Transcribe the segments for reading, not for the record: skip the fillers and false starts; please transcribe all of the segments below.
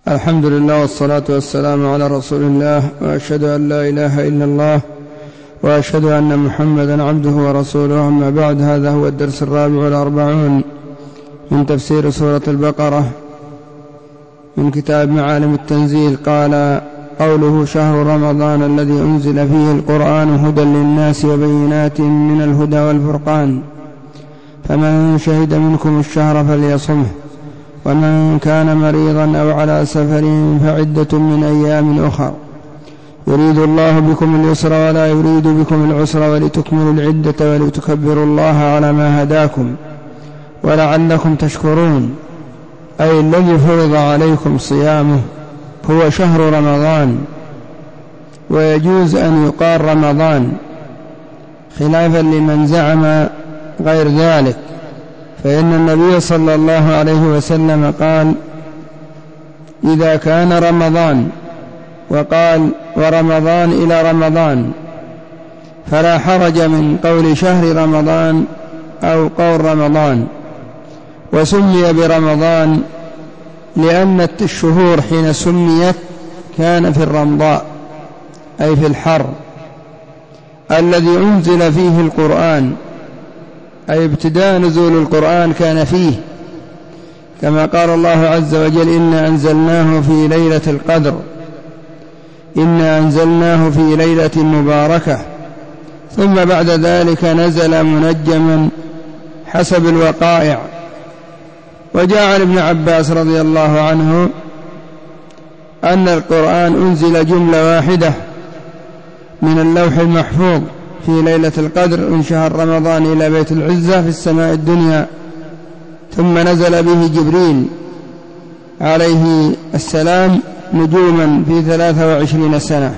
الحمد لله والصلاة والسلام على رسول الله، وأشهد أن لا إله إلا الله، وأشهد أن محمدا عبده ورسوله. أما بعد، هذا هو الدرس 44 من تفسير سورة البقرة من كتاب معالم التنزيل. قال: قوله: شهر رمضان الذي أنزل فيه القرآن هدى للناس وبينات من الهدى والفرقان، فمن شهد منكم الشهر فليصمه، ومن كان مريضا أو على سفر فعدة من أيام أخر، يريد الله بكم اليسر ولا يريد بكم العسر، ولتكملوا العدة ولتكبروا الله على ما هداكم ولعلكم تشكرون. أي الذي فرض عليكم صيامه هو شهر رمضان، ويجوز أن يقال رمضان، خلافا لمن زعم غير ذلك، فإن النبي صلى الله عليه وسلم قال: إذا كان رمضان، وقال: ورمضان إلى رمضان، فلا حرج من قول شهر رمضان أو قول رمضان. وسمي برمضان لأن الشهور حين سميت كان في الرمضاء، أي في الحر الذي أنزل فيه القرآن، أي ابتداء نزول القرآن كان فيه، كما قال الله عز وجل: إنا أنزلناه في ليلة القدر، إنا أنزلناه في ليلة مباركة. ثم بعد ذلك نزل منجما حسب الوقائع. وجاء عن ابن عباس رضي الله عنه أن القرآن أنزل جملة واحدة من اللوح المحفوظ في ليلة القدر من شهر رمضان إلى بيت العزة في السماء الدنيا، ثم نزل به جبريل عليه السلام نجوما في 23 سنة.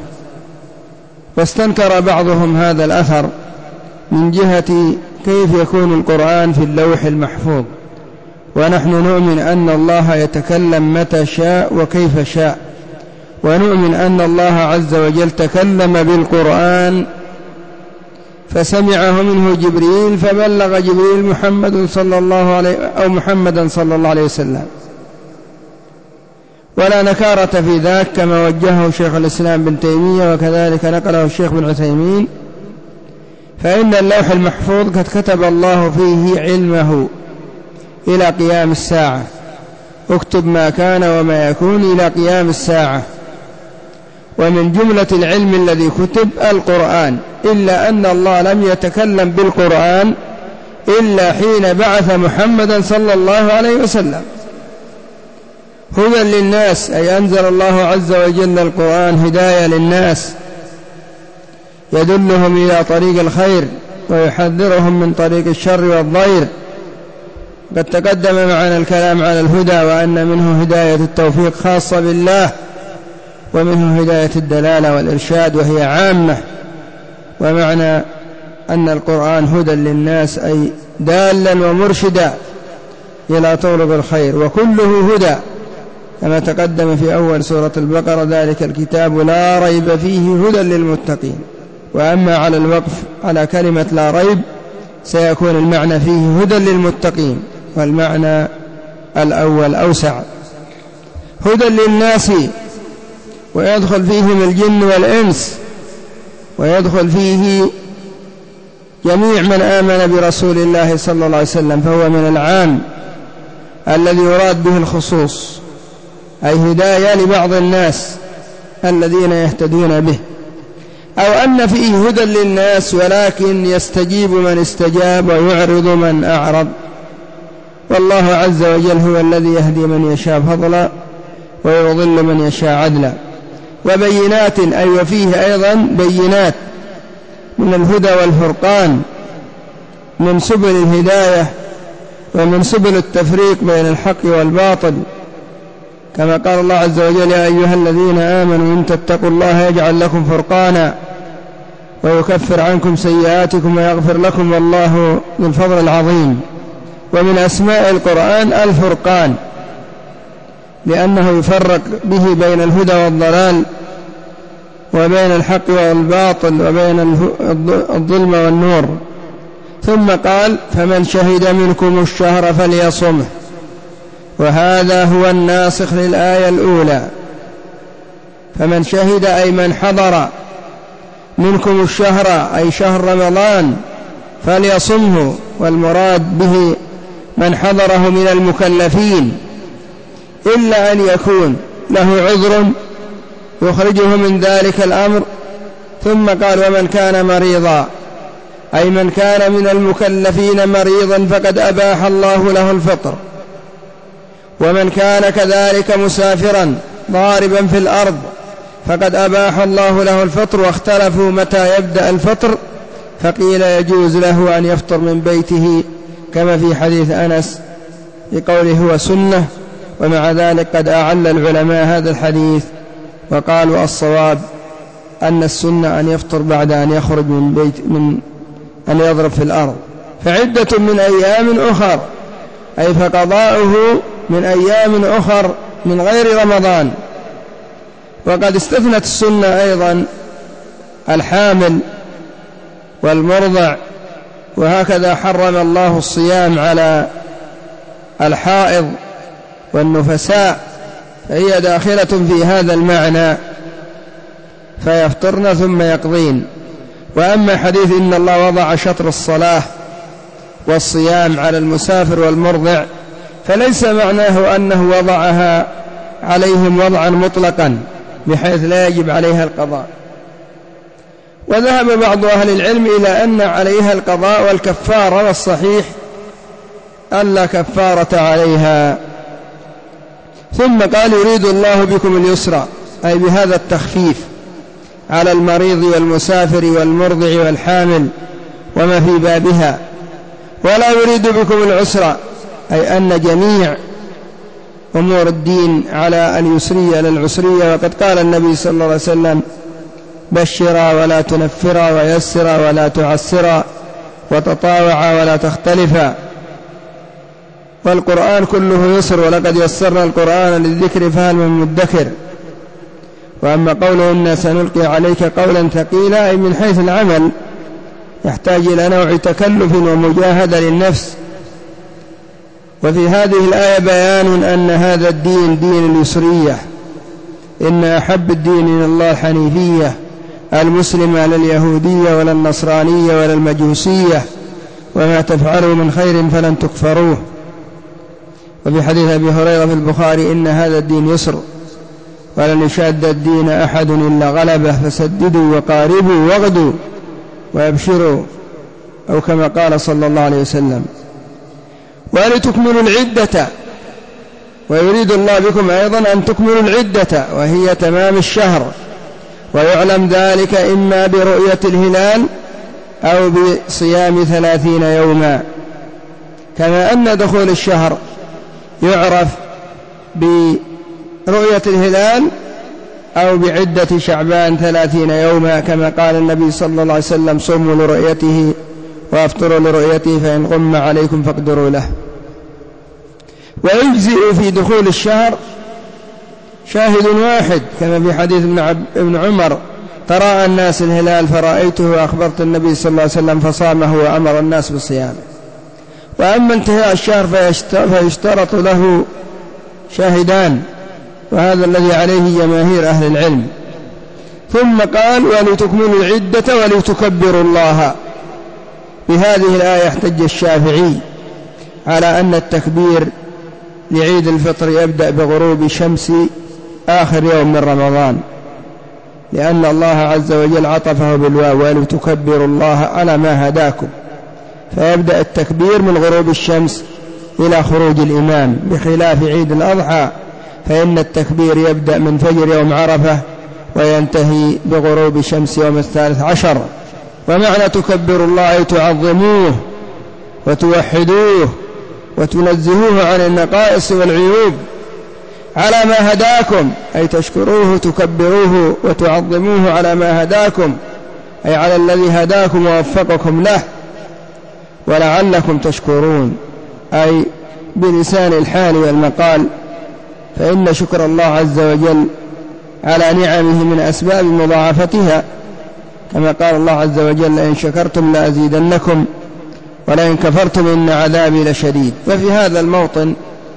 واستنكر بعضهم هذا الأثر من جهة كيف يكون القرآن في اللوح المحفوظ، ونحن نؤمن أن الله يتكلم متى شاء وكيف شاء، ونؤمن أن الله عز وجل تكلم بالقرآن فسمعه منه جبريل، فبلغ جبريل محمدا صلى الله عليه وسلم، ولا نكارة في ذاك، كما وجهه شيخ الإسلام بن تيمية، وكذلك نقله الشيخ بن عثيمين. فإن اللوح المحفوظ قد كتب الله فيه علمه إلى قيام الساعة، اكتب ما كان وما يكون إلى قيام الساعة. ومن جملة العلم الذي كتب القرآن، إلا أن الله لم يتكلم بالقرآن إلا حين بعث محمدا صلى الله عليه وسلم هدى للناس، أي أنزل الله عز وجل القرآن هداية للناس، يدلهم إلى طريق الخير ويحذرهم من طريق الشر والضير. قد تقدم معنا الكلام على الهدى، وأن منه هداية التوفيق خاصة بالله، ومنه هداية الدلالة والإرشاد وهي عامة. ومعنى أن القرآن هدى للناس أي دالا ومرشدا إلى طرق الخير، وكله هدى، كما تقدم في أول سورة البقرة: ذلك الكتاب لا ريب فيه هدى للمتقين. وأما على الوقف على كلمة لا ريب سيكون المعنى فيه هدى للمتقين، والمعنى الأول أوسع. هدى للناس، ويدخل فيهم الجن والإنس، ويدخل فيه جميع من آمن برسول الله صلى الله عليه وسلم، فهو من العام الذي يراد به الخصوص، أي هداية لبعض الناس الذين يهتدون به. أو أن فيه هدى للناس ولكن يستجيب من استجاب ويعرض من أعرض، والله عز وجل هو الذي يهدي من يشاء فضلا ويضل من يشاء عدلا. وبينات، أي وفيه أيضا بينات من الهدى والفرقان، من سبل الهداية ومن سبل التفريق بين الحق والباطل، كما قال الله عز وجل: يا أيها الذين آمنوا إن تتقوا الله يجعل لكم فرقانا ويكفر عنكم سيئاتكم ويغفر لكم والله ذو الفضل العظيم. ومن أسماء القرآن الفرقان، لأنه يفرق به بين الهدى والضلال، وبين الحق والباطل، وبين الظلم والنور. ثم قال: فمن شهد منكم الشهر فليصمه، وهذا هو الناسخ للآية الأولى. فمن شهد أي من حضر منكم الشهر أي شهر رمضان فليصمه، والمراد به من حضره من المكلفين، إلا أن يكون له عذر يخرجه من ذلك الأمر. ثم قال ومن كان مريضا أي من كان من المكلفين مريضا فقد أباح الله له الفطر، ومن كان كذلك مسافرا ضاربا في الأرض فقد أباح الله له الفطر. واختلفوا متى يبدأ الفطر، فقيل يجوز له أن يفطر من بيته كما في حديث أنس بقوله هو سنة، ومع ذلك قد أعل العلماء هذا الحديث وقالوا الصواب أن السنة أن يفطر بعد أن يخرج من بيت من أن يضرب في الأرض. فعدة من أيام أخر أي فقضاؤه من أيام أخر من غير رمضان. وقد استثنت السنة أيضا الحامل والمرضع، وهكذا حرم الله الصيام على الحائض والنفساء، فهي داخلة في هذا المعنى، فيفطرن ثم يقضين. وأما حديث إن الله وضع شطر الصلاة والصيام على المسافر والمرضع فليس معناه أنه وضعها عليهم وضعا مطلقا بحيث لا يجب عليها القضاء. وذهب بعض أهل العلم إلى أن عليها القضاء والكفارة، والصحيح ألا كفارة عليها. ثم قال يريد الله بكم اليسر أي بهذا التخفيف على المريض والمسافر والمرضع والحامل وما في بابها، ولا يريد بكم العسر أي أن جميع أمور الدين على اليسرية للعسرية. وقد قال النبي صلى الله عليه وسلم بشرا ولا تنفرا ويسرا ولا تعسرا وتطاوعا ولا تختلفا. والقرآن كله يسر، ولقد يسرنا القرآن للذكر فهل من مدكر. وأما قوله إنا سنلقي عليك قولا ثقيلا أي من حيث العمل يحتاج إلى نوع تكلف ومجاهدة للنفس. وفي هذه الآية بيان أن هذا الدين دين اليسرية، إن أحب الدين إلى الله الحنيفية المسلمة لا اليهودية ولا النصرانية ولا المجوسية، وما تفعلوا من خير فلن تكفروه. وفي حديث أبي هريرة في البخاري إن هذا الدين يسر ولن يشاد الدين أحد إلا غلبه فسددوا وقاربوا واغدوا وابشروا، أو كما قال صلى الله عليه وسلم. ولتكملوا العدة، ويريد الله بكم أيضا أن تكملوا العدة وهي تمام الشهر، ويعلم ذلك إما برؤية الهلال أو بصيام 30 يوما، كما أن دخول الشهر يعرف برؤية الهلال أو بعدة شعبان 30 يوما، كما قال النبي صلى الله عليه وسلم صوموا لرؤيته وافطروا لرؤيته فإن غم عليكم فاقدروا له. ويجزئ في دخول الشهر شاهد واحد، كما في حديث ابن عمر تراءى الناس الهلال فرأيته وأخبرت النبي صلى الله عليه وسلم فصامه وأمر الناس بصيامه. وأما انتهاء الشهر فيشترط له شاهدان، وهذا الذي عليه جماهير أهل العلم. ثم قال ولتكملوا العدة ولتكبروا الله. بهذه الآية احتج الشافعي على أن التكبير لعيد الفطر يبدأ بغروب شمس آخر يوم من رمضان، لأن الله عز وجل عطفه بالواو ولتكبروا الله على ما هداكم، فيبدأ التكبير من غروب الشمس إلى خروج الإمام، بخلاف عيد الأضحى فإن التكبير يبدأ من فجر يوم عرفة وينتهي بغروب شمس يوم 13. ومعنى تكبروا الله تعظموه وتوحدوه وتنزهوه عن النقائص والعيوب على ما هداكم، أي تشكروه تكبروه وتعظموه على ما هداكم، أي على الذي هداكم ووفقكم له، ولعلكم تشكرون أي بلسان الحال والمقال. فإن شكر الله عز وجل على نعمه من أسباب مضاعفتها، كما قال الله عز وجل إن شكرتم لأزيدنكم ولئن كفرتم إن عذابي لشديد. وفي هذا الموطن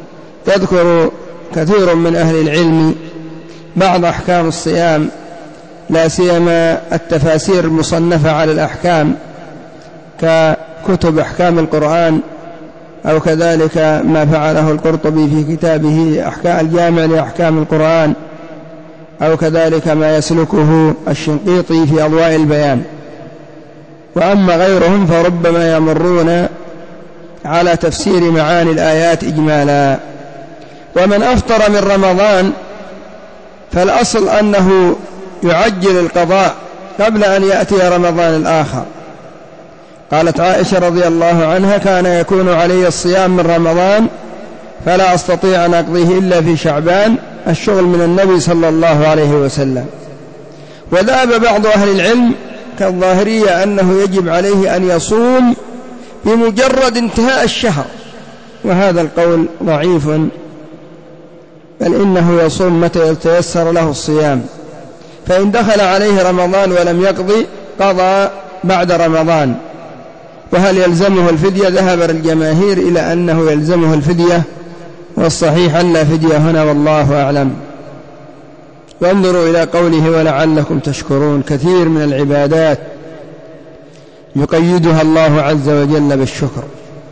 يذكر كثير من أهل العلم بعض أحكام الصيام، لا سيما التفاسير المصنفة على الأحكام ككتب أحكام القرآن، أو كذلك ما فعله القرطبي في كتابه الجامع لأحكام القرآن، أو كذلك ما يسلكه الشنقيطي في أضواء البيان. وأما غيرهم فربما يمرون على تفسير معاني الآيات إجمالا. ومن أفطر من رمضان فالأصل أنه يعجل القضاء قبل أن يأتي رمضان الآخر. قالت عائشة رضي الله عنها: كان يكون علي الصيام من رمضان فلا أستطيع أن أقضيه إلا في شعبان، الشغل من النبي صلى الله عليه وسلم. وذهب بعض أهل العلم كالظاهرية أنه يجب عليه أن يصوم بمجرد انتهاء الشهر، وهذا القول ضعيف، بل إنه يصوم متى يتيسر له الصيام، فإن دخل عليه رمضان ولم يقضي قضى بعد رمضان. وهل يلزمه الفدية؟ ذهب الجماهير إلى أنه يلزمه الفدية، والصحيح أن لا فدية هنا والله أعلم. وانظروا إلى قوله: ولعلكم تشكرون. كثير من العبادات يقيدها الله عز وجل بالشكر،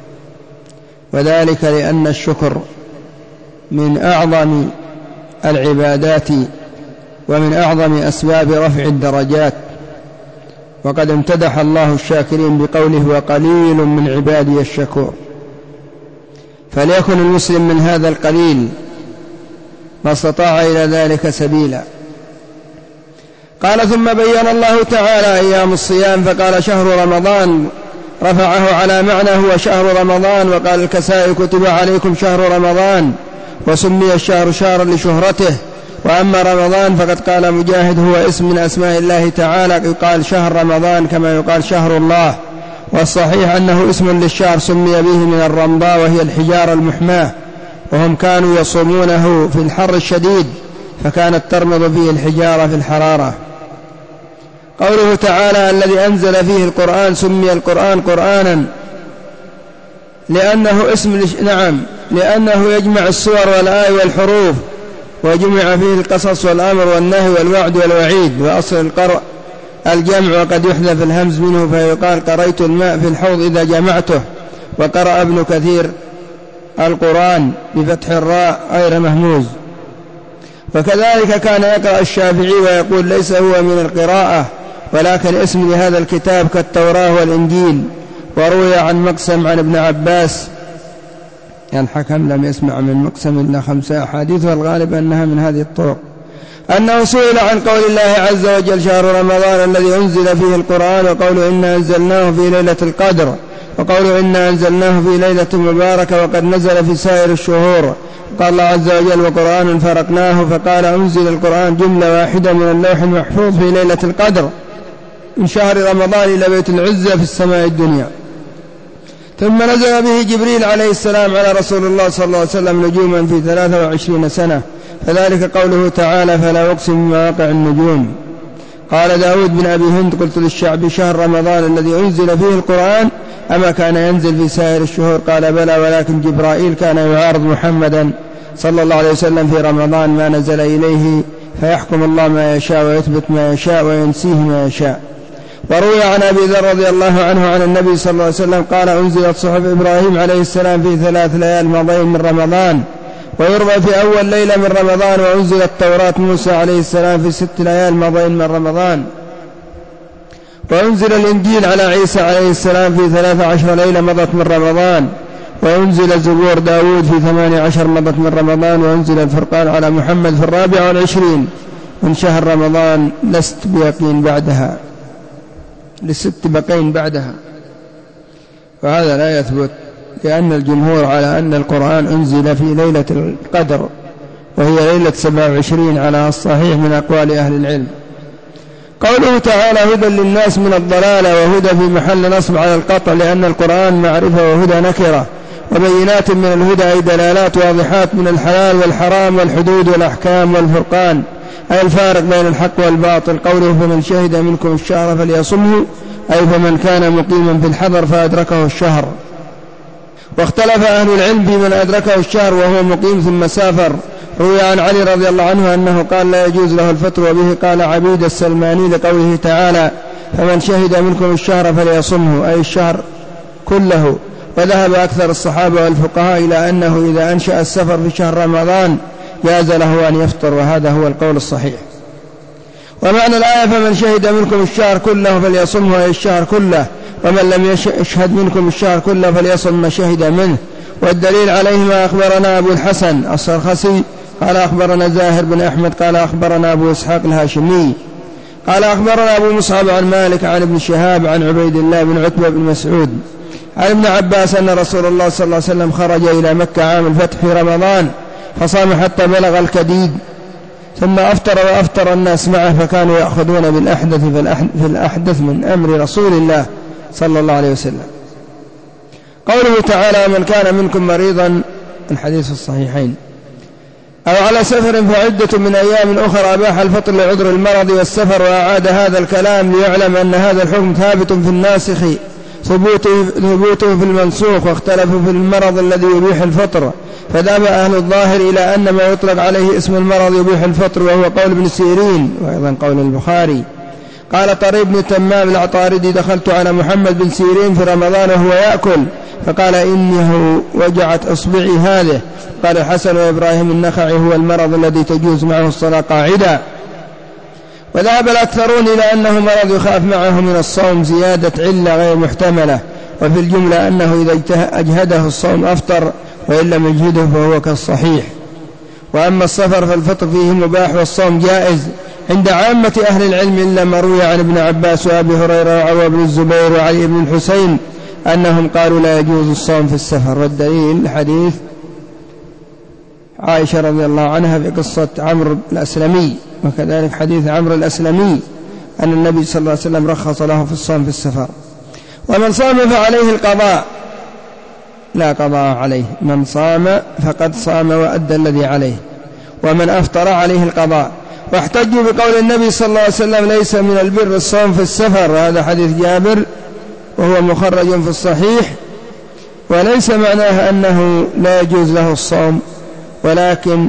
وذلك لأن الشكر من أعظم العبادات ومن أعظم أسباب رفع الدرجات. وقد امتدح الله الشاكرين بقوله: وقليل من عبادي الشكور. فليكن المسلم من هذا القليل ما استطاع إلى ذلك سبيلا. قال: ثم بين الله تعالى أيام الصيام فقال: شهر رمضان، رفعه على معنى هو شهر رمضان. وقال الكسائي: كتب عليكم شهر رمضان، وسمي الشهر شهرا لشهرته. وأما رمضان فقد قال مجاهد: هو اسم من أسماء الله تعالى، يقال شهر رمضان كما يقال شهر الله. والصحيح أنه اسم للشهر سمي به من الرمضاء، وهي الحجارة المحماة، وهم كانوا يصومونه في الحر الشديد فكانت ترمض فيه الحجارة في الحرارة. قوله تعالى: الذي أنزل فيه القرآن، سمي القرآن قرآنا لأنه لأنه يجمع السور والآي والحروف، وجمع فيه القصص والأمر والنهي والوعد والوعيد. وأصل القرء الجمع، وقد يحذف الهمز منه فيقال: قريت الماء في الحوض إذا جمعته. وقرأ ابن كثير القرآن بفتح الراء غير مهموز. وكذلك كان يقرأ الشافعي ويقول: ليس هو من القراءة ولكن اسم لهذا الكتاب كالتوراة والإنجيل. وروي عن مقسم عن ابن عباس، يعني الحكم لم يسمع من مقسم إلا 5 أحاديث، والغالب أنها من هذه الطرق، أنه سئل عن قول الله عز وجل: شهر رمضان الذي أنزل فيه القرآن، وقول إنا أنزلناه في ليلة القدر، وقول إنا أنزلناه في ليلة مباركة، وقد نزل في سائر الشهور. قال الله عز وجل: وقرآن فرقناه، فقال: أنزل القرآن جملة واحدة من اللوح المحفوظ في ليلة القدر من شهر رمضان إلى بيت العزة في السماء الدنيا. ثم نزل به جبريل عليه السلام على رسول الله صلى الله عليه وسلم نجوما في 23 سنة، فذلك قوله تعالى: فلا أقسم بمواقع النجوم. قال داود بن أبي هند: قلت للشعب: شهر رمضان الذي أنزل فيه القرآن أما كان ينزل في سائر الشهور؟ قال: بلى، ولكن جبرائيل كان يعارض محمدا صلى الله عليه وسلم في رمضان ما نزل إليه، فيحكم الله ما يشاء ويثبت ما يشاء وينسيه ما يشاء. وروي عن أبي ذر رضي الله عنه عن النبي صلى الله عليه وسلم قال: أنزلت صحف إبراهيم عليه السلام في 3 ليال مضين من رمضان. ويروى في أول ليلة من رمضان: وأنزلت توراة موسى عليه السلام في 6 ليال مضين من رمضان. وأنزل الإنجيل على عيسى عليه السلام في 13 ليلة مضت من رمضان. وأنزل زبور داود في 18 مضت من رمضان. وأنزل الفرقان على محمد في 24 من شهر رمضان لست بيقين بعدها، ل6 بقين بعدها. وهذا لا يثبت، لأن الجمهور على أن القرآن أنزل في ليلة القدر، وهي ليلة 27 على الصحيح من أقوال أهل العلم. قوله تعالى: هدى للناس من الضلالة، وهدى في محل نصب على القطع، لأن القرآن معرفة وهدى نكرة. وبينات من الهدى أي دلالات واضحات من الحلال والحرام والحدود والأحكام والفرقان، أي الفارق بين الحق والباطل. قوله: فمن شهد منكم الشهر فليصمه، أي فمن كان مقيما في الحضر فأدركه الشهر. واختلف أهل العلم في من أدركه الشهر وهو مقيم ثم سافر. روي عن علي رضي الله عنه أنه قال لا يجوز له الفطر، وبه قال عبيد السلماني لقوله تعالى فمن شهد منكم الشهر فليصمه، أي الشهر كله. وذهب أكثر الصحابة والفقهاء إلى أنه إذا أنشأ السفر في شهر رمضان جاز له أن يفطر، وهذا هو القول الصحيح. ومعنى الآية فمن شهد منكم الشهر كله فليصمه، أي الشهر كله، ومن لم يشهد منكم الشهر كله فليصم ما شهد منه. والدليل عليه ما أخبرنا أبو الحسن السرخسي قال أخبرنا زاهر بن أحمد قال أخبرنا أبو إسحاق الهاشمي قال أخبرنا أبو مصعب عن مالك عن ابن شهاب عن عبيد الله بن عتبة بن مسعود عن ابن عباس أن رسول الله صلى الله عليه وسلم خرج إلى مكة عام الفتح في رمضان فصام حتى بلغ الكديد، ثم أفطر وأفطر الناس معه، فكانوا يأخذون بالأحدث في الأحدث من أمر رسول الله صلى الله عليه وسلم. قوله تعالى من كان منكم مريضا، الحديث الصحيحين، أو على سفر فعدة من أيام أخرى، أباح الفطر لعذر المرض والسفر، وأعاد هذا الكلام ليعلم أن هذا الحكم ثابت في الناسخ ثبوته في المنسوخ، واختلفوا في المرض الذي يبيح الفطر، فذهب أهل الظاهر إلى أن ما يطلق عليه اسم المرض يبيح الفطر، وهو قول ابن سيرين وأيضا قول البخاري. قال طريف بن تمام العطاردي دخلت على محمد بن سيرين في رمضان وهو يأكل فقال إنه وجعت أصبعي هذه. قال الحسن وإبراهيم النخعي هو المرض الذي تجوز معه الصلاة قاعدة. وذهب الأكثرون إلى أنه مرض يخاف معه من الصوم زيادة علة غير محتملة، وفي الجملة أنه إذا أجهده الصوم أفطر، وإن لم يجهده فهو كالصحيح. وأما السفر فالفطر فيه مباح والصوم جائز عند عامة أهل العلم، إلا ما روي عن ابن عباس وأبي هريرة وعروة بن الزبير وعلي بن الحسين أنهم قالوا لا يجوز الصوم في السفر. والدليل حديث عائشة رضي الله عنها في قصة عمرو الأسلمي، وكذلك حديث عمرو الأسلمي أن النبي صلى الله عليه وسلم رخص له في الصوم في السفر. ومن صام فعليه القضاء، لا قضاء عليه، من صام فقد صام وأدى الذي عليه، ومن أفطر عليه القضاء. واحتجوا بقول النبي صلى الله عليه وسلم ليس من البر الصوم في السفر، وهذا حديث جابر وهو مخرج في الصحيح، وليس معناه أنه لا يجوز له الصوم، ولكن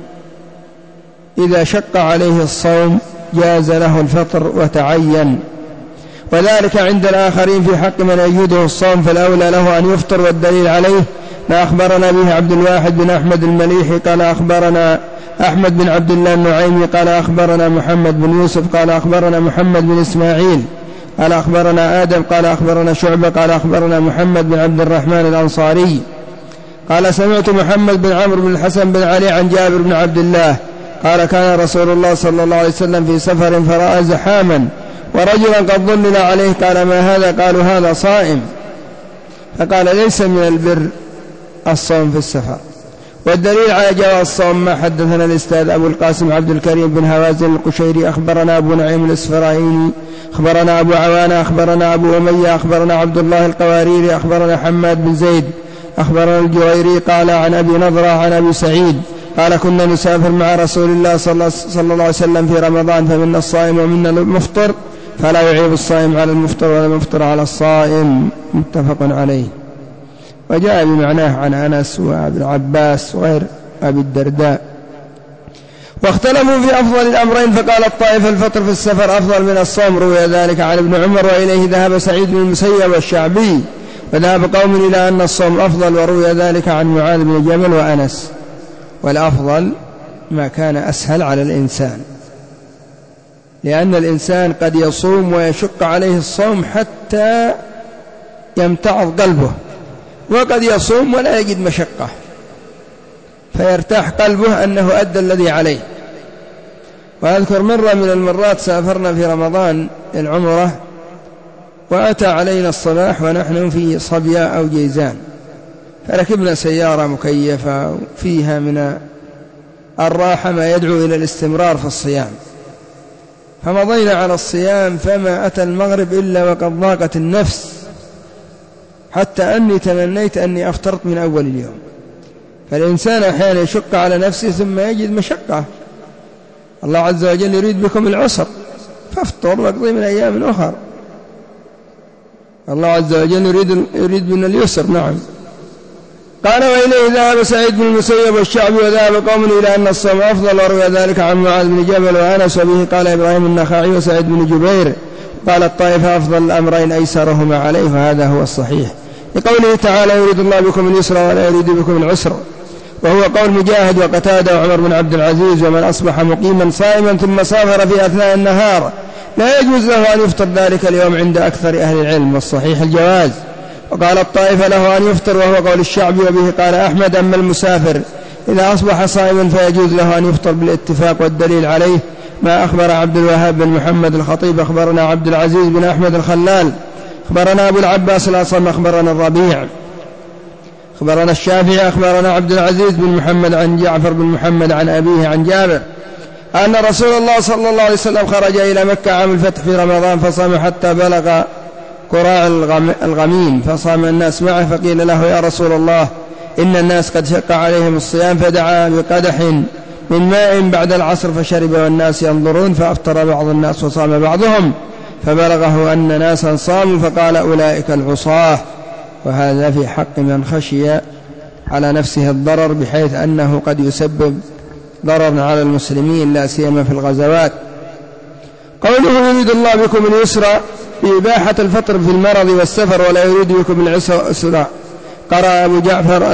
إذا شق عليه الصوم جاز له الفطر وتعين، وذلك عند الآخرين في حق من يجوده الصوم فالأولى له أن يفطر. والدليل عليه ما أخبرنا به عبد الواحد بن أحمد المليحي قال أخبرنا أحمد بن عبد الله النعيمي قال أخبرنا محمد بن يوسف قال أخبرنا محمد بن إسماعيل قال أخبرنا آدم قال أخبرنا شعبة قال أخبرنا محمد بن عبد الرحمن الأنصاري قال سمعت محمد بن عمرو بن الحسن بن علي عن جابر بن عبد الله قال كان رسول الله صلى الله عليه وسلم في سفر فرأى زحاما ورجلا قد ظلل عليه، قال ما هذا؟ قالوا هذا صائم، فقال ليس من البر الصوم في السفر. والدليل على جواز الصوم ما حدثنا الأستاذ أبو القاسم عبد الكريم بن هوازن القشيري أخبرنا أبو نعيم الإسفرايني أخبرنا أبو عوانة أخبرنا أبو أمية أخبرنا عبد الله القواريري أخبرنا حماد بن زيد أخبرنا الجويري قال عن أبي نضرة عن أبي سعيد قال كنا نسافر مع رسول الله صلى الله عليه وسلم في رمضان، فمنا الصائم ومنا المفطر، فلا يعيب الصائم على المفطر ولا المفطر على الصائم، متفق عليه. وجاء بمعناه عن أنس وابن عباس وغير أبي الدرداء. واختلفوا في أفضل الأمرين، فقال الطائفة الفطر في السفر أفضل من الصوم، روي ذلك عن ابن عمر وإليه ذهب سعيد بن المسيب والشعبي، وذهب قوم إلى أن الصوم أفضل، وروي ذلك عن معاذ بن جبل وأنس. والأفضل ما كان أسهل على الإنسان، لأن الإنسان قد يصوم ويشق عليه الصوم حتى يمتعض قلبه، وقد يصوم ولا يجد مشقة فيرتاح قلبه أنه أدى الذي عليه. وأذكر مرة من المرات سافرنا في رمضان العمرة، وأتى علينا الصباح ونحن في صبيا أو جيزان، فركبنا سيارة مكيفة فيها من الراحة ما يدعو إلى الاستمرار في الصيام، فمضينا على الصيام فما أتى المغرب إلا وقد ضاقت النفس، حتى أني تمنيت أني أفطرت من أول اليوم. فالإنسان أحيانا يشق على نفسه ثم يجد مشقة، الله عز وجل يريد بكم العسر فافطر واقضي من أيام أخر، الله عز وجل يريد بنا اليسر. نعم. قال وإليه ذهب سعيد بن المسيب والشعبي وذهب قوم إلى أن الصوم أفضل، وروي ذلك عن معاذ بن جبل وأنس، وبه قال إبراهيم النخعي وسعيد بن جبير. قال الطائفة أفضل الأمرين أيسرهما عليه، فهذا هو الصحيح، لقوله تعالى يريد الله بكم اليسر ولا يريد بكم العسر، وهو قول مجاهد وقتادة وعمر بن عبد العزيز. ومن أصبح مقيما صائما ثم سافر في أثناء النهار لا يجوز له أن يفطر ذلك اليوم عند أكثر أهل العلم، والصحيح الجواز. وقال الطائفة له أن يفطر، وهو قول الشعبي، وبه قال أحمد أما المسافر إذا أصبح صائما فيجوز له أن يفطر بالاتفاق، والدليل عليه ما أخبر عبد الوهاب بن محمد الخطيب أخبرنا عبد العزيز بن أحمد الخلال أخبرنا أبو العباس الأصم أخبرنا الربيع أخبرنا الشافعي أخبرنا عبد العزيز بن محمد عن جعفر بن محمد عن أبيه عن جابر أن رسول الله صلى الله عليه وسلم خرج إلى مكة عام الفتح في رمضان فصام حتى بلغ قراع الغميم، فصام الناس معه، فقيل له يا رسول الله إن الناس قد شق عليهم الصيام، فدعا بقدح من ماء بعد العصر فشرب والناس ينظرون، فأفطر بعض الناس وصام بعضهم، فبلغه أن ناسا صاموا فقال أولئك العصاة. وهذا في حق من خشي على نفسه الضرر بحيث أنه قد يسبب ضررا على المسلمين لا سيما في الغزوات. قوله يريد الله بكم اليسر بإباحة الفطر في المرض والسفر ولا يريد بكم العسر. قرأ أبو جعفر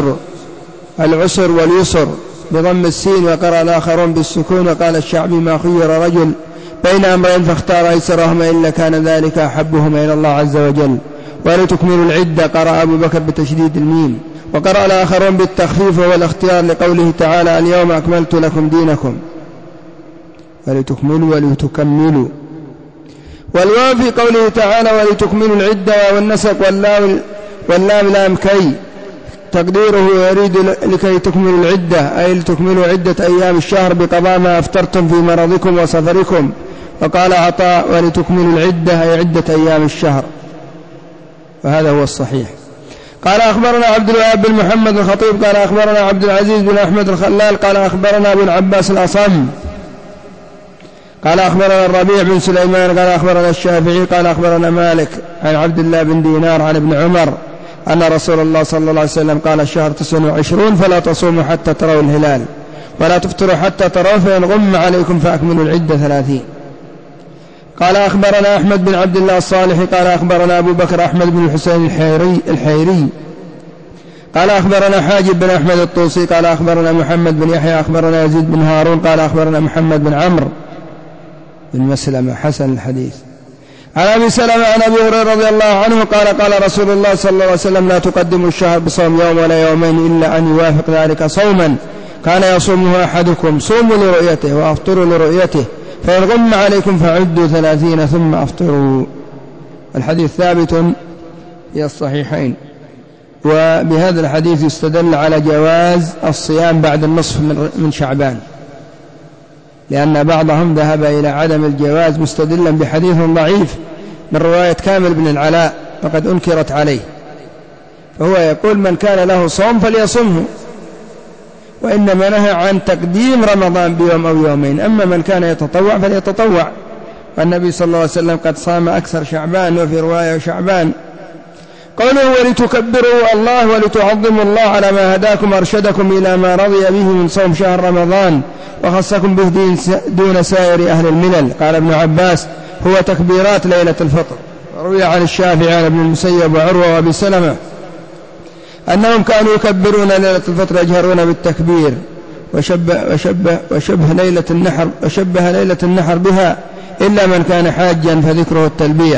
العسر واليسر بضم السين، وقرأ الآخرون بالسكون. وقال الشعبي ما خير رجل بين أمرين فاختار أيسرهما إلا كان ذلك أحبهما إلى الله عز وجل. ولتكملوا العدة قرأ أبو بكر بتشديد الميم، وقرأ الآخرون بالتخفيف والاختيار لقوله تعالى اليوم أكملت لكم دينكم، ولتكملوا ولتكملوا. والواو في قوله تعالى ولتكملوا العدة والنسق واللام لام كي، تقديره يريد لكي تكملوا العدة أي لتكملوا عدة أيام الشهر بقضاء ما أفطرتم في مرضكم وسفركم. وقال عطاء ولتكملوا العدة أي عدة أيام الشهر، وهذا هو الصحيح. قال أخبرنا عبد الوهاب بن محمد الخطيب قال أخبرنا عبد العزيز بن أحمد الخلال قال أخبرنا أبو العباس الأصم قال أخبرنا الربيع بن سليمان قال أخبرنا الشافعي قال أخبرنا مالك عن عبد الله بن دينار عن ابن عمر أن رسول الله صلى الله عليه وسلم قال الشهر 29 فلا تصوموا حتى تروا الهلال ولا تفطروا حتى تروا، فإن غم عليكم فأكملوا العدة 30. قال أخبرنا أحمد بن عبد الله الصالحي قال أخبرنا أبو بكر أحمد بن الحسين الحيري قال أخبرنا حاجب بن أحمد الطوسي قال أخبرنا محمد بن يحيى أخبرنا يزيد بن هارون قال أخبرنا محمد بن عمرو بن مسلمة حسن الحديث عن أبي سلمة عن أبي هريرة رضي الله عنه قال رسول الله صلى الله عليه وسلم لا تقدموا الشهر بصوم يوم ولا يومين إلا أن يوافق ذلك صوما كان يصومه أحدكم، صوموا لرؤيته وأفطروا لرؤيته، فإن غم عليكم فعدوا 30 ثم أفطروا. الحديث ثابت في الصحيحين. وبهذا الحديث يستدل على جواز الصيام بعد النصف من شعبان، لأن بعضهم ذهب إلى عدم الجواز مستدلا بحديث ضعيف من رواية كامل بن العلاء وقد أنكرت عليه، فهو يقول من كان له صوم فليصمه، وإنما نهى عن تقديم رمضان بيوم أو يومين، أما من كان يتطوع فليتطوع. والنبي صلى الله عليه وسلم قد صام أكثر شعبان، وفي رواية شعبان. قوله ولتكبروا الله ولتعظموا الله على ما هداكم وارشدكم إلى ما رضي به من صوم شهر رمضان وخصكم به دون سائر أهل الملل. قال ابن عباس هو تكبيرات ليلة الفطر. روي عن الشافعي عن ابن المسيب وعروة وابي سلمة أنهم كانوا يكبرون ليلة الفطر يجهرون بالتكبير، وشبه ليلة النحر بها إلا من كان حاجا فذكره التلبية.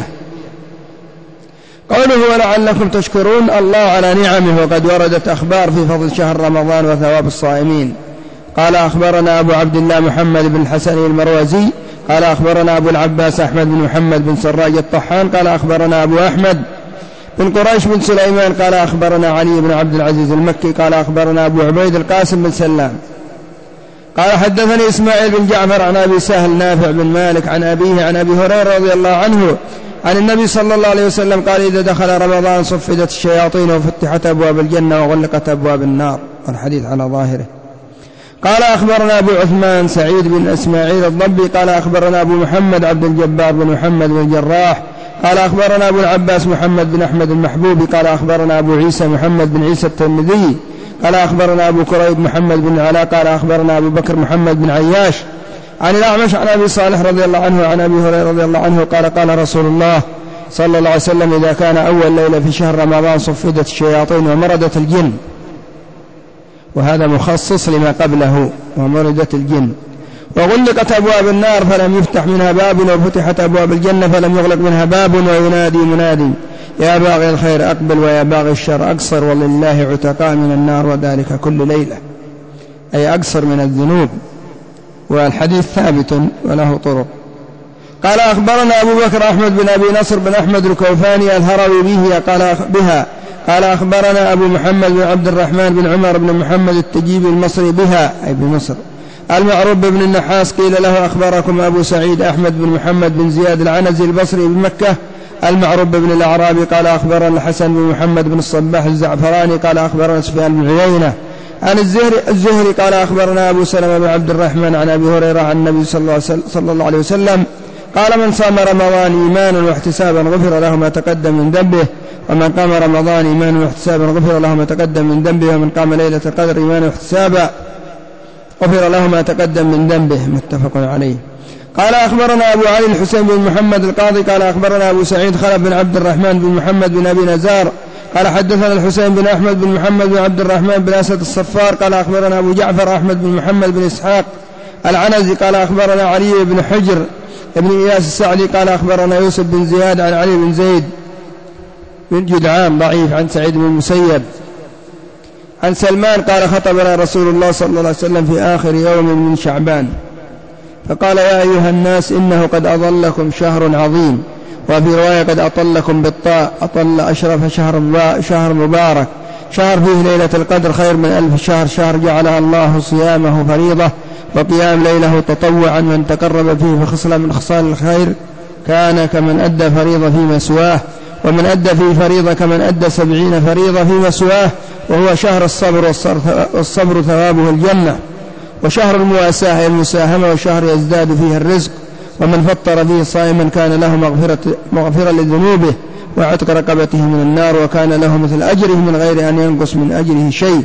قوله ولعلكم تشكرون الله على نعمه، وقد وردت أخبار في فضل شهر رمضان وثواب الصائمين. قال أخبرنا أبو عبد الله محمد بن الحسن المروزي قال أخبرنا أبو العباس أحمد بن محمد بن سراج الطحان قال أخبرنا أبو أحمد بن قريش بن سليمان قال أخبرنا علي بن عبد العزيز المكي قال أخبرنا أبو عبيد القاسم بن سلام قال حدثني إسماعيل بن جعفر عن أبي سهل نافع بن مالك عن أبيه عن أبي هريرة رضي الله عنه عن النبي صلى الله عليه وسلم قال إذا دخل رمضان صفدت الشياطين وفتحت أبواب الجنة وغلقت أبواب النار. الحديث على ظاهره. قال أخبرنا أبو عثمان سعيد بن إسماعيل الضبي قال أخبرنا أبو محمد عبد الجبار بن محمد بن الجراح قال أخبرنا أبو العباس محمد بن أحمد المحبوبي قال أخبرنا أبو عيسى محمد بن عيسى الترمذي قال أخبرنا أبو كريب محمد بن علاء قال أخبرنا أبو بكر محمد بن عياش عن الأعمش عن أبي صالح رضي الله عنه وعن أبي هريرة رضي الله عنه قال قال رسول الله صلى الله عليه وسلم إذا كان أول ليلة في شهر رمضان صفدت الشياطين ومردت الجن، وهذا مخصص لما قبله، ومردت الجن، وغلقت أبواب النار فلم يفتح منها باب، وفتحت أبواب الجنة فلم يغلق منها باب، وينادي منادي يا باغي الخير أقبل ويا باغي الشر أقصر، ولله عتقاء من النار وذلك كل ليلة، أي أقصر من الذنوب. والحديث ثابت وله طرق. قال أخبرنا أبو بكر أحمد بن أبي نصر بن أحمد الكوفاني الهروي بها قال أخبرنا أبو محمد بن عبد الرحمن بن عمر بن محمد التجيبي المصري بها أي بمصر المعروف بن النحاس قيل له أخبركم أبو سعيد أحمد بن محمد بن زياد العنزي البصري بمكة المعروف بن الأعرابي قال أخبرنا الحسن بن محمد بن الصباح الزعفراني قال أخبرنا سفيان بن عيينة عن الزهري قال أخبرنا أبو سلمة بن عبد الرحمن عن أبي هريرة عن النبي صلى الله عليه وسلم قال من صام رمضان إيمانا واحتسابا غفر له ما تقدم من ذنبه، ومن قام رمضان إيمانا واحتسابا غفر له ما تقدم من ذنبه، ومن قام ليلة القدر إيمانا واحتسابا غفر له ما تقدم من ذنبه، متفق عليه. قال أخبرنا أبو علي الحسين بن محمد القاضي قال أخبرنا أبو سعيد خلف بن عبد الرحمن بن محمد بن أبي نزار قال حدثنا الحسين بن أحمد بن محمد بن عبد الرحمن بن أسد الصفار قال أخبرنا أبو جعفر أحمد بن محمد بن إسحاق العنزي قال أخبرنا علي بن حجر ابن إياس السعدي قال أخبرنا يوسف بن زياد عن علي بن زيد بن جدعان ضعيف عن سعيد بن المسيب عن سلمان قال خطبنا رسول الله صلى الله عليه وسلم في آخر يوم من شعبان فقال يا أيها الناس إنه قد أضلكم شهر عظيم، وفي رواية قد أطلكم بالطاء أطل أشرف شهر مبارك، شهر فيه ليلة القدر خير من 1000 شهر، شهر جعلها الله صيامه فريضة وقيام ليله تطوعا، من تقرب فيه بخصلة من خصال الخير كان كمن أدى فريضة فيما سواه، ومن أدى فيه فريضة كمن أدى 70 فريضة فيما سواه، وهو شهر الصبر والصبر ثوابه الجنة، وشهر المواساة المساهمة، وشهر يزداد فيه الرزق، ومن فطر فيه صائما كان له مغفرة لذنوبه وعتق رقبته من النار، وكان له مثل أجره من غير أن ينقص من أجره شيء.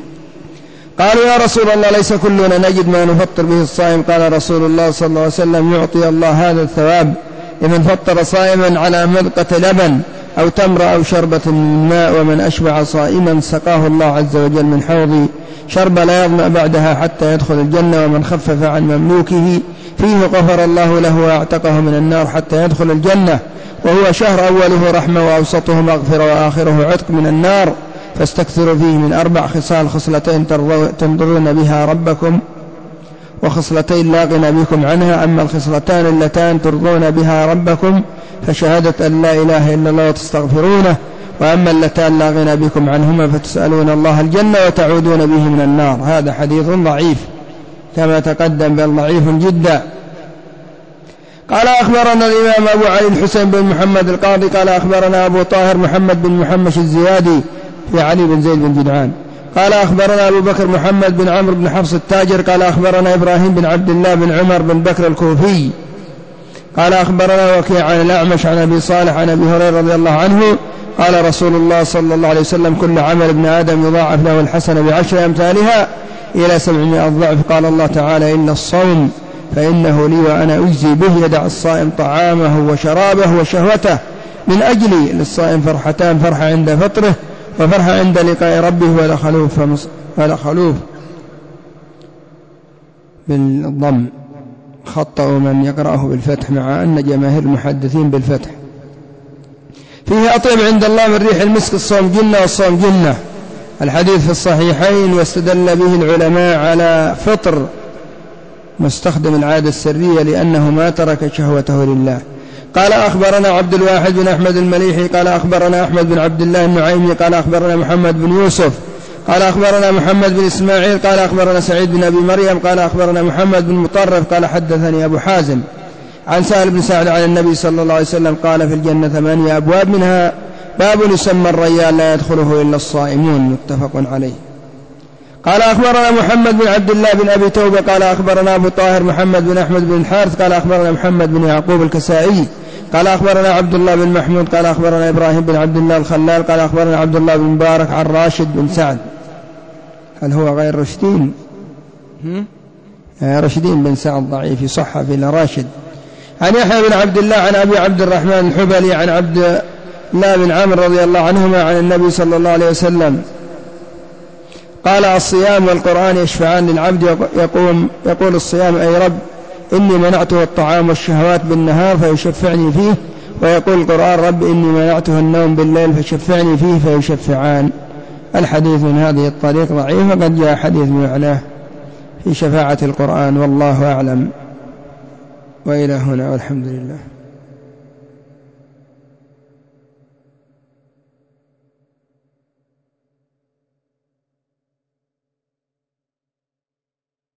قالوا يا رسول الله ليس كلنا نجد ما نفطر به الصائم، قال رسول الله صلى الله عليه وسلم يعطي الله هذا الثواب لمن فطر صائما على مذقة لبن أو تمر أو شربة من ماء، ومن أشبع صائما سقاه الله عز وجل من حوض شرب لا يظمأ بعدها حتى يدخل الجنة، ومن خفف عن مملوكه فيه غفر الله له واعتقه من النار حتى يدخل الجنة، وهو شهر أوله رحمة وأوسطه مغفرة وآخره عتق من النار، فاستكثروا فيه من 4 خصال، خصلتين تنظرون بها ربكم وخصلتين لا غنى بكم عنها، أما الخصلتان اللتان ترضون بها ربكم فشهادة أن لا إله إلا الله وتستغفرونه، وأما اللتان لا غنى بكم عنهما فتسألون الله الجنة وتعودون به من النار. هذا حديث ضعيف كما تقدم بل ضعيف جدا. قال أخبرنا الإمام أبو علي الحسين بن محمد القاضي قال أخبرنا أبو طاهر محمد بن محمش الزيادي في علي بن زيد بن جدعان قال أخبرنا أبو بكر محمد بن عمرو بن حفص التاجر قال أخبرنا إبراهيم بن عبد الله بن عمر بن بكر الكوفي قال أخبرنا وكيع عن الأعمش عن أبي صالح عن أبي هريرة رضي الله عنه قال رسول الله صلى الله عليه وسلم كل عمل ابن آدم يضاعف له الحسنة ب10 أمثالها إلى 700 ضعف. قال الله تعالى إلا الصوم فإنه لي وأنا أجزي به، يدع الصائم طعامه وشرابه وشهوته من أجلي، للصائم فرحتان، فرحة عند فطره وفرحة عند لقاء ربه، ولا خلوف بالضم، خطأوا من يقرأه بالفتح مع أن جماهير المحدثين بالفتح. فيه أطيب عند الله من ريح المسك الصوم جنة والصوم جنة، الحديث في الصحيحين، واستدل به العلماء على فطر مستخدم العادة السرية لأنه ما ترك شهوته لله. قال أخبرنا عبد الواحد بن أحمد المليحي قال أخبرنا أحمد بن عبد الله النعيمي قال أخبرنا محمد بن يوسف قال أخبرنا محمد بن إسماعيل قال أخبرنا سعيد بن أبي مريم قال أخبرنا محمد بن مطرف قال حدثني أبو حازم عن سهل بن سعد عن النبي صلى الله عليه وسلم قال في الجنة 8 أبواب منها باب يسمى الريان لا يدخله إلا الصائمون، متفق عليه. قال أخبرنا محمد بن عبد الله بن أبي توبة قال أخبرنا أبو طاهر محمد بن أحمد بن الحارث قال أخبرنا محمد بن يعقوب الكسائي قال أخبرنا عبد الله بن محمود قال أخبرنا إبراهيم بن عبد الله الخلال قال أخبرنا عبد الله بن مبارك عن راشد بن سعد. هل هو غير رشدين؟ رشدين بن سعد ضعيف يصح إلى راشد. عن يحيى بن عبد الله عن أبي عبد الرحمن الحبلي عن عبد الله بن عمرو رضي الله عنهما عن النبي صلى الله عليه وسلم قال الصيام والقرآن يشفعان للعبد يقول الصيام أي رب إني منعته الطعام والشهوات بالنهار فيشفعني فيه، ويقول القرآن رب إني منعته النوم بالليل فشفعني فيه فيشفعان. الحديث من هذه الطريق ضعيف، وقد جاء حديث بمعناه في شفاعة القرآن والله أعلم. وإلى هنا والحمد لله.